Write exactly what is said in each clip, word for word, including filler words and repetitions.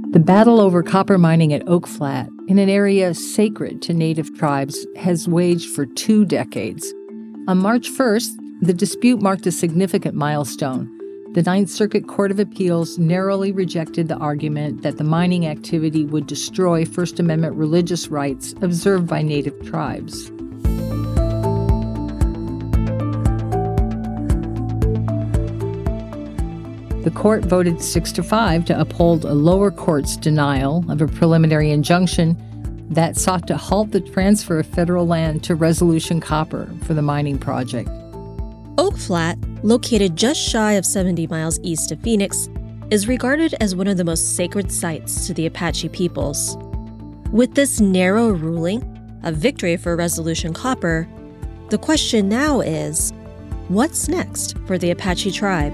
The battle over copper mining at Oak Flat, in an area sacred to Native tribes, has waged for two decades. On March first, the dispute marked a significant milestone. The Ninth Circuit Court of Appeals narrowly rejected the argument that the mining activity would destroy First Amendment religious rights observed by Native tribes. The court voted six to five to uphold a lower court's denial of a preliminary injunction that sought to halt the transfer of federal land to Resolution Copper for the mining project. Oak Flat, located just shy of seventy miles east of Phoenix, is regarded as one of the most sacred sites to the Apache peoples. With this narrow ruling, a victory for Resolution Copper, the question now is, what's next for the Apache tribe?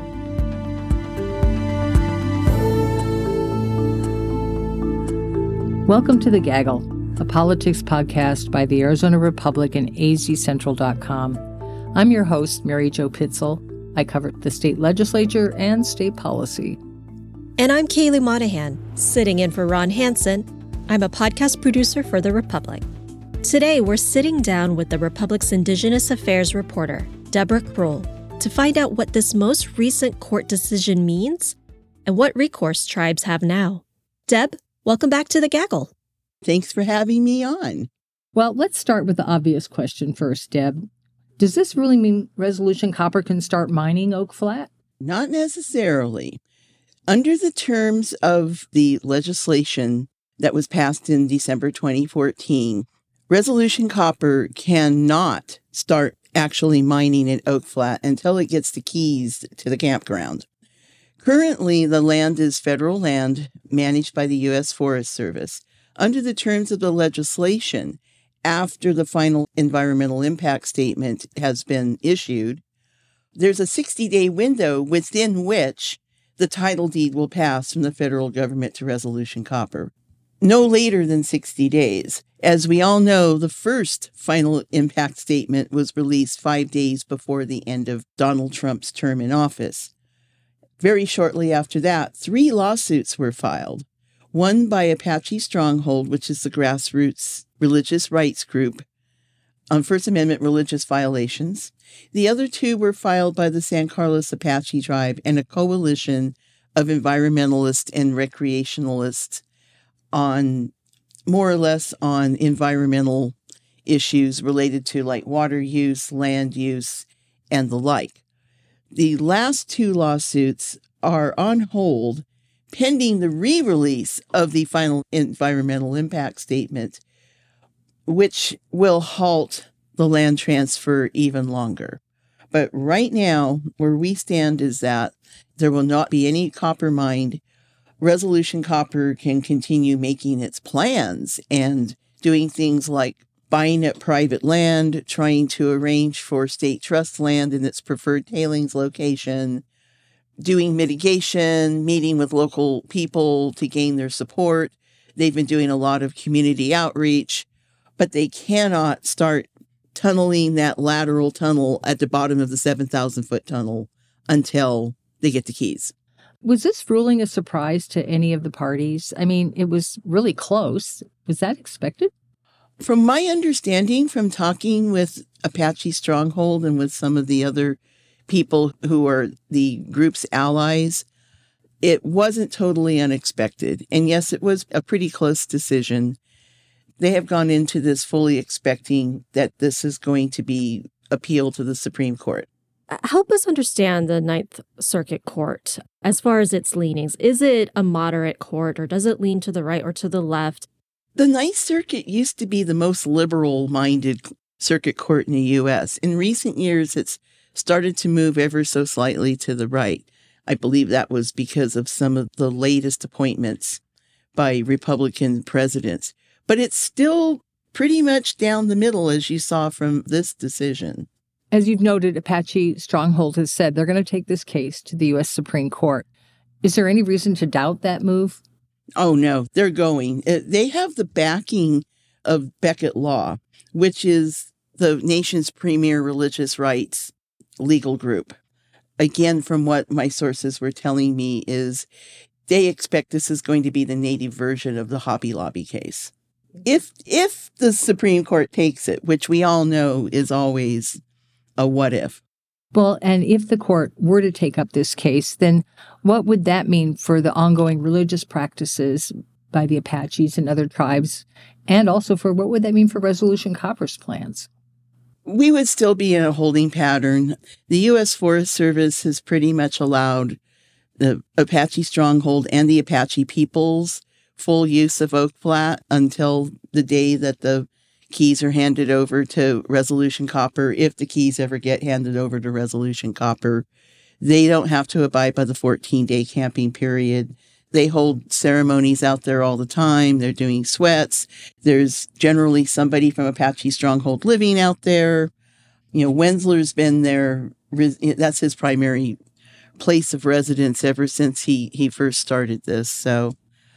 Welcome to The Gaggle, a politics podcast by the Arizona Republic and A Z Central dot com. I'm your host, Mary Jo Pitzel. I cover the state legislature and state policy. And I'm Kaylee Monahan, sitting in for Ron Hansen. I'm a podcast producer for The Republic. Today, we're sitting down with the Republic's Indigenous Affairs reporter, Deborah Kroll, to find out what this most recent court decision means and what recourse tribes have now. Deb, welcome back to The Gaggle. Thanks for having me on. Well, let's start with the obvious question first, Deb. Does this really mean Resolution Copper can start mining Oak Flat? Not necessarily. Under the terms of the legislation that was passed in December twenty fourteen, Resolution Copper cannot start actually mining at Oak Flat until it gets the keys to the campground. Currently, the land is federal land managed by the U S Forest Service. Under the terms of the legislation, after the final environmental impact statement has been issued, there's a sixty-day window within which the title deed will pass from the federal government to Resolution Copper. No later than sixty days. As we all know, the first final impact statement was released five days before the end of Donald Trump's term in office. Very shortly after that, three lawsuits were filed. One by Apache Stronghold, which is the grassroots religious rights group, on First Amendment religious violations. The other two were filed by the San Carlos Apache tribe and a coalition of environmentalists and recreationalists on more or less on environmental issues related to like water use, land use, and the like. The last two lawsuits are on hold pending the re-release of the final environmental impact statement, which will halt the land transfer even longer. But right now, where we stand is that there will not be any copper mined. Resolution Copper can continue making its plans and doing things like buying up private land, trying to arrange for state trust land in its preferred tailings location, doing mitigation, meeting with local people to gain their support. They've been doing a lot of community outreach, but they cannot start tunneling that lateral tunnel at the bottom of the seven thousand foot tunnel until they get the keys. Was this ruling a surprise to any of the parties? I mean, it was really close. Was that expected? From my understanding, from talking with Apache Stronghold and with some of the other people who are the group's allies, it wasn't totally unexpected. And yes, it was a pretty close decision. They have gone into this fully expecting that this is going to be appealed to the Supreme Court. Help us understand the Ninth Circuit Court as far as its leanings. Is it a moderate court, or does it lean to the right or to the left? The Ninth Circuit used to be the most liberal-minded circuit court in the U S. In recent years, it's started to move ever so slightly to the right. I believe that was because of some of the latest appointments by Republican presidents. But it's still pretty much down the middle, as you saw from this decision. As you've noted, Apache Stronghold has said they're going to take this case to the U S Supreme Court. Is there any reason to doubt that move? Oh, no, they're going. They have the backing of Becket Law, which is the nation's premier religious rights legal group. Again, from what my sources were telling me, is they expect this is going to be the native version of the Hobby Lobby case. If if the Supreme Court takes it, which we all know is always a what if. Well, and if the court were to take up this case, then what would that mean for the ongoing religious practices by the Apaches and other tribes? And also for what would that mean for Resolution Copper's plans? We would still be in a holding pattern. The U S Forest Service has pretty much allowed the Apache Stronghold and the Apache peoples full use of Oak Flat until the day that the keys are handed over to Resolution Copper. If the keys ever get handed over to Resolution Copper, they don't have to abide by the fourteen-day camping period. They hold ceremonies out there all the time. They're doing sweats. There's generally somebody from Apache Stronghold living out there. You know, Wensler's been there. That's his primary place of residence ever since he, he first started this. So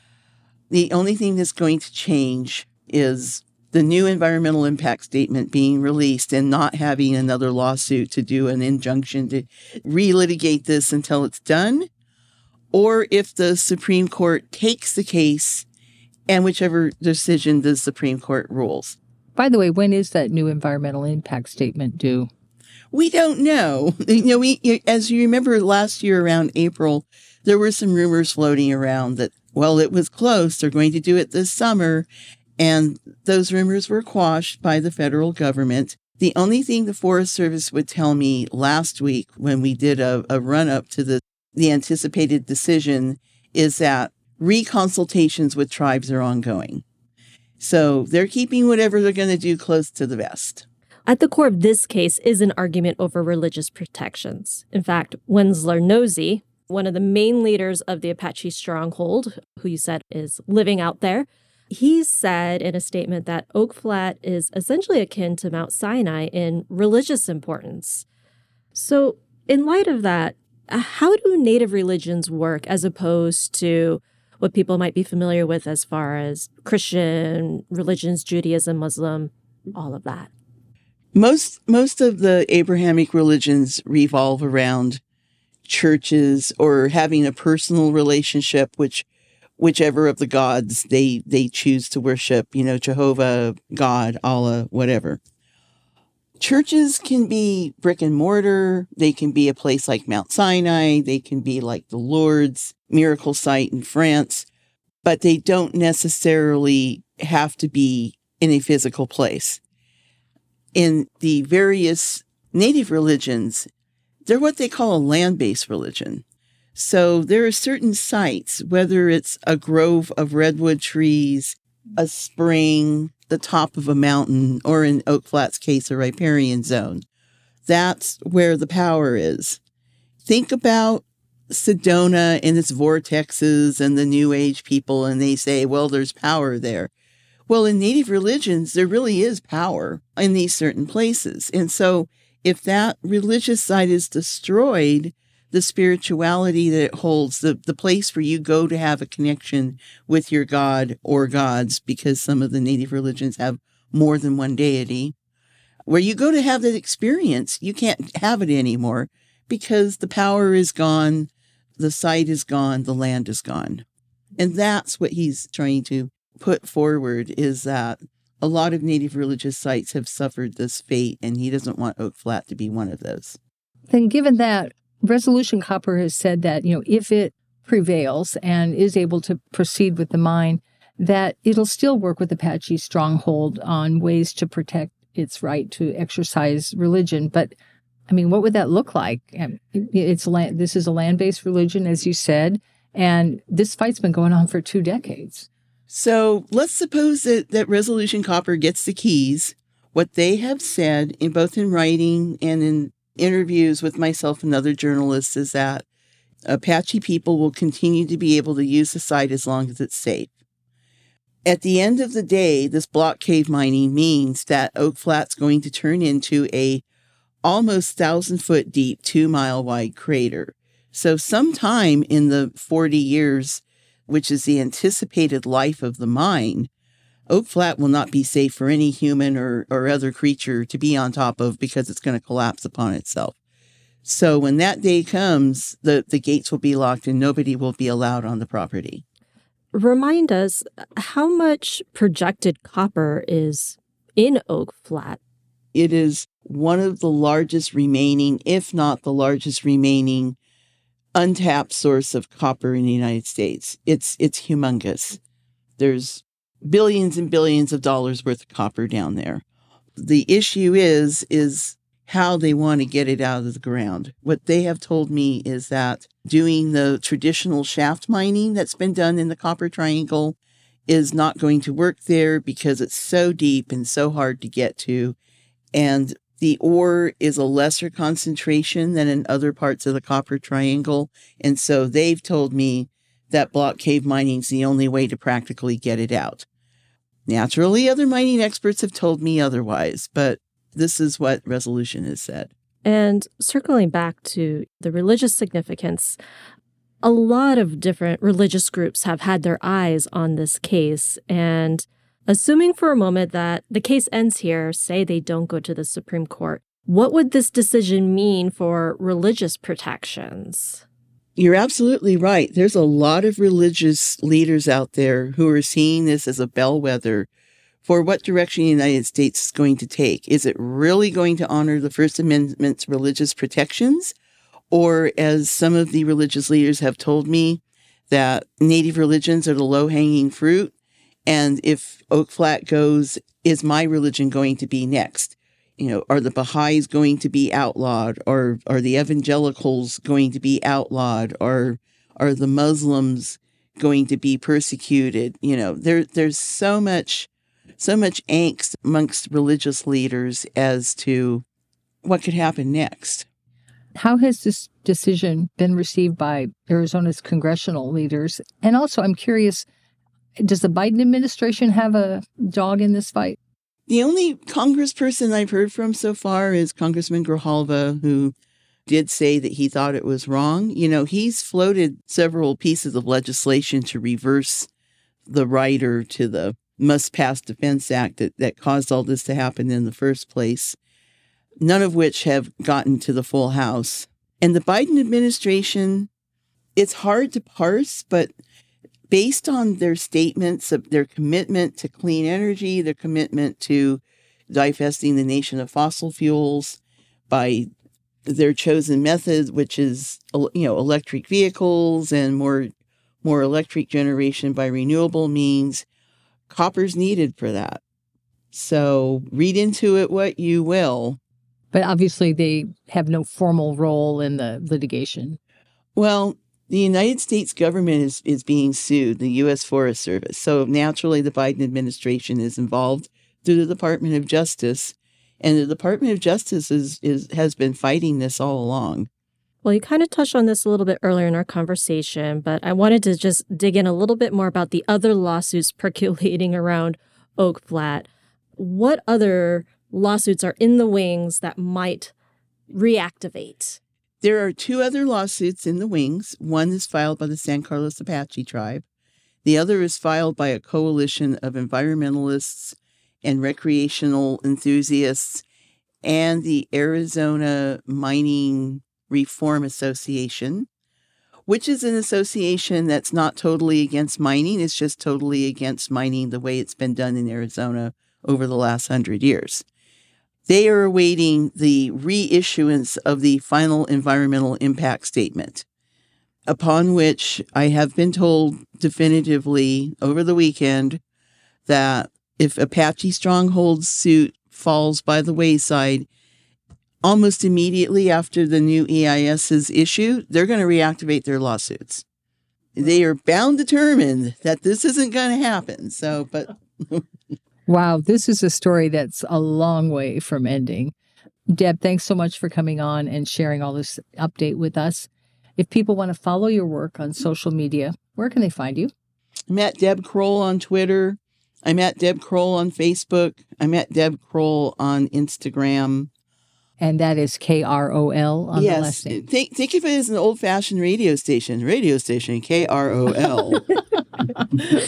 the only thing that's going to change is the new environmental impact statement being released and not having another lawsuit to do an injunction to relitigate this until it's done, or if the Supreme Court takes the case and whichever decision the Supreme Court rules. By the way, when is that new environmental impact statement due? We don't know. You know, we, as you remember last year around April, there were some rumors floating around that, well, it was close. They're going to do it this summer. And those rumors were quashed by the federal government. The only thing the Forest Service would tell me last week when we did a, a run-up to the, the anticipated decision is that reconsultations with tribes are ongoing. So they're keeping whatever they're going to do close to the vest. At the core of this case is an argument over religious protections. In fact, Wensler Nosey, one of the main leaders of the Apache Stronghold, who you said is living out there, he said in a statement that Oak Flat is essentially akin to Mount Sinai in religious importance. So in light of that, how do native religions work as opposed to what people might be familiar with as far as Christian religions, Judaism, Muslim, all of that? Most, most of the Abrahamic religions revolve around churches or having a personal relationship, which whichever of the gods they, they choose to worship, you know, Jehovah, God, Allah, whatever. Churches can be brick and mortar. They can be a place like Mount Sinai. They can be like the Lourdes miracle site in France, but they don't necessarily have to be in a physical place. In the various native religions, they're what they call a land-based religion. So there are certain sites, whether it's a grove of redwood trees, a spring, the top of a mountain, or in Oak Flat's case, a riparian zone. That's where the power is. Think about Sedona and its vortexes and the New Age people, and they say, well, there's power there. Well, in native religions, there really is power in these certain places. And so if that religious site is destroyed, the spirituality that it holds, the, the place where you go to have a connection with your God or gods, because some of the native religions have more than one deity, where you go to have that experience, you can't have it anymore because the power is gone, the site is gone, the land is gone. And that's what he's trying to put forward, is that a lot of native religious sites have suffered this fate, and he doesn't want Oak Flat to be one of those. Then given that, Resolution Copper has said that, you know, if it prevails and is able to proceed with the mine, that it'll still work with Apache Stronghold on ways to protect its right to exercise religion. But, I mean, what would that look like? It's land, this is a land-based religion, as you said, and this fight's been going on for two decades. So let's suppose that, that Resolution Copper gets the keys. What they have said, in both in writing and in interviews with myself and other journalists, is that Apache people will continue to be able to use the site as long as it's safe. At the end of the day, this block cave mining means that Oak Flat's going to turn into a almost thousand foot deep, two mile wide crater. So sometime in the forty years, which is the anticipated life of the mine, Oak Flat will not be safe for any human or, or other creature to be on top of, because it's going to collapse upon itself. So when that day comes, the, the gates will be locked and nobody will be allowed on the property. Remind us, how much projected copper is in Oak Flat? It is one of the largest remaining, if not the largest remaining, untapped source of copper in the United States. It's it's humongous. There's billions and billions of dollars worth of copper down there. The issue is, is how they want to get it out of the ground. What they have told me is that doing the traditional shaft mining that's been done in the Copper Triangle is not going to work there because it's so deep and so hard to get to. And the ore is a lesser concentration than in other parts of the Copper Triangle. And so they've told me that block cave mining is the only way to practically get it out. Naturally, other mining experts have told me otherwise, but this is what Resolution has said. And circling back to the religious significance, a lot of different religious groups have had their eyes on this case. And assuming for a moment that the case ends here, say they don't go to the Supreme Court, what would this decision mean for religious protections? You're absolutely right. There's a lot of religious leaders out there who are seeing this as a bellwether for what direction the United States is going to take. Is it really going to honor the First Amendment's religious protections? Or, as some of the religious leaders have told me, that native religions are the low-hanging fruit, and if Oak Flat goes, is my religion going to be next? You know, are the Baha'is going to be outlawed? Or are the evangelicals going to be outlawed? Or are the Muslims going to be persecuted? You know, there there's so much so much angst amongst religious leaders as to what could happen next. How has this decision been received by Arizona's congressional leaders? And also, I'm curious, does the Biden administration have a dog in this fight? The only congressperson I've heard from so far is Congressman Grijalva, who did say that he thought it was wrong. You know, he's floated several pieces of legislation to reverse the rider to the Must-Pass Defense Act that, that caused all this to happen in the first place, none of which have gotten to the full House. And the Biden administration, it's hard to parse, but based on their statements of their commitment to clean energy, their commitment to divesting the nation of fossil fuels by their chosen method, which is, you know, electric vehicles and more, more electric generation by renewable means, copper's needed for that. So read into it what you will. But obviously they have no formal role in the litigation. Well, the United States government is, is being sued, the U S Forest Service. So naturally, the Biden administration is involved through the Department of Justice. And the Department of Justice is, is has been fighting this all along. Well, you kind of touched on this a little bit earlier in our conversation, but I wanted to just dig in a little bit more about the other lawsuits percolating around Oak Flat. What other lawsuits are in the wings that might reactivate? There are two other lawsuits in the wings. One is filed by the San Carlos Apache tribe. The other is filed by a coalition of environmentalists and recreational enthusiasts and the Arizona Mining Reform Association, which is an association that's not totally against mining. It's just totally against mining the way it's been done in Arizona over the last hundred years. They are awaiting the reissuance of the final environmental impact statement, upon which I have been told definitively over the weekend that if Apache Stronghold's suit falls by the wayside, almost immediately after the new E I S is issued, they're going to reactivate their lawsuits. They are bound determined that this isn't going to happen. So, but... Wow, this is a story that's a long way from ending. Deb, thanks so much for coming on and sharing all this update with us. If people want to follow your work on social media, where can they find you? I'm at Deb Kroll on Twitter. I'm at Deb Kroll on Facebook. I'm at Deb Kroll on Instagram. And that is K R O L on yes. the last name. Think, think of it as an old-fashioned radio station. Radio station, K R O L.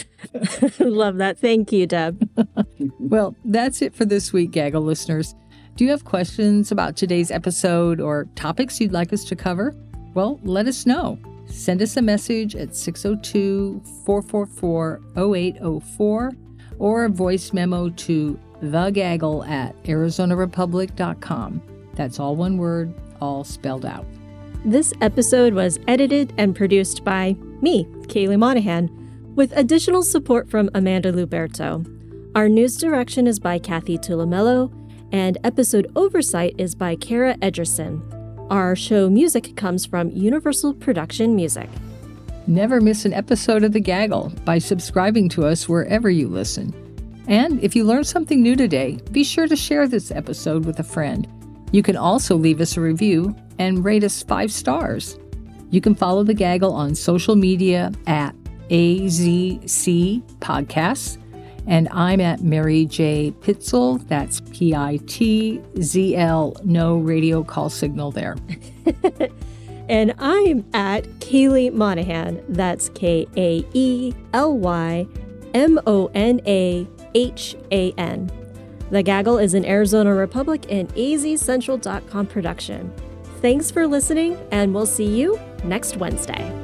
Love that. Thank you, Deb. Well, that's it for this week, Gaggle listeners. Do you have questions about today's episode or topics you'd like us to cover? Well, let us know. Send us a message at six oh two, four four four, oh eight oh four or a voice memo to thegaggle at arizona republic dot com. That's all one word, all spelled out. This episode was edited and produced by me, Kaylee Monahan, with additional support from Amanda Luberto. Our news direction is by Kathy Tulamello, and episode oversight is by Kara Edgerson. Our show music comes from Universal Production Music. Never miss an episode of The Gaggle by subscribing to us wherever you listen. And if you learned something new today, be sure to share this episode with a friend. You can also leave us a review and rate us five stars. You can follow The Gaggle on social media at A Z C Podcasts, and I'm at Mary J. Pitzel. That's P I T Z L. No radio call signal there. And I'm at Kaylee Monahan. That's K A E L Y M O N A H A N. The Gaggle is an Arizona Republic and A Z Central dot com production. Thanks for listening, and we'll see you next Wednesday.